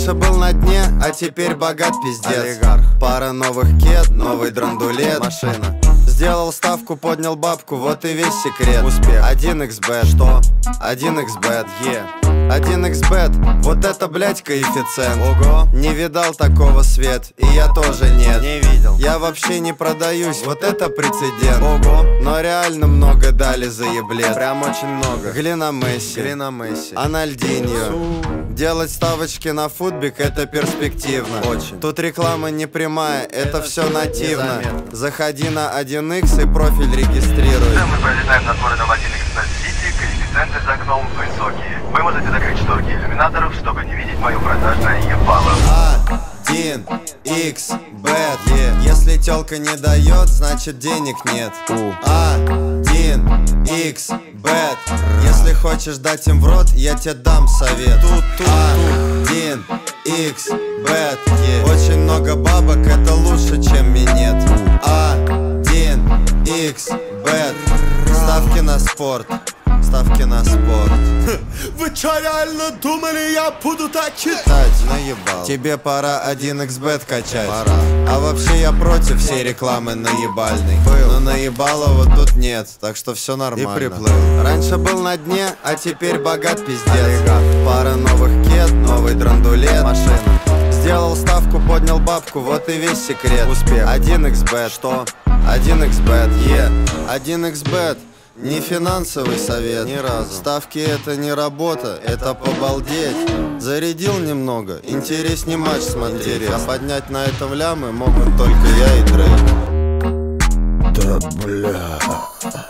Раньше был на дне, а теперь богат пиздец. Олигарх. Пара новых кед, новый драндулет. Машина. Сделал ставку, поднял бабку, вот и весь секрет. Успех. 1xbet. Что? 1xbet. 1xbet, Yeah. вот это, блять, коэффициент. Ого. Не видал такого свет, и я тоже нет. Не видел. Я вообще не продаюсь, вот это прецедент. Ого. Но реально много дали за еблет. Прям очень много. Глина Месси, Грина Месси. Анальдиньо. Делать ставочки на футбик — это перспективно. Очень. Тут реклама не прямая, это все нативно. Незаметно. Заходи на 1x и профиль регистрируй. Мы пролетаем над городом 1xbet-City, коэффициенты за окном высокие. Вы можете закрыть шторки иллюминаторов, чтобы не видеть мое продажное ебало. 1xbet. Если тёлка не дает, значит денег нет. 1xbet. Если хочешь дать им в рот, я тебе дам совет. 1xbet. Очень много бабок, это лучше, чем минет. 1xbet. Ставки на спорт. Ставки на спорт. Вы чё, реально думали, я буду так читать? Наебал. Тебе пора 1xbet качать. Пора. А вообще я против всей рекламы наебальной. Но наебалова тут нет, так что все нормально. И приплыл. Раньше был на дне, а теперь богат пиздец. Пара новых кед, новый драндулет. Машина. Сделал ставку, поднял бабку, вот и весь секрет. Успех. 1xbet. Что? 1xbet. 1xbet. Не финансовый совет. Ни разу. Ставки — это не работа, это побалдеть. Зарядил немного, интересней матч смотреть. А поднять на этом лямы могут только я и Дрейк. Да бля.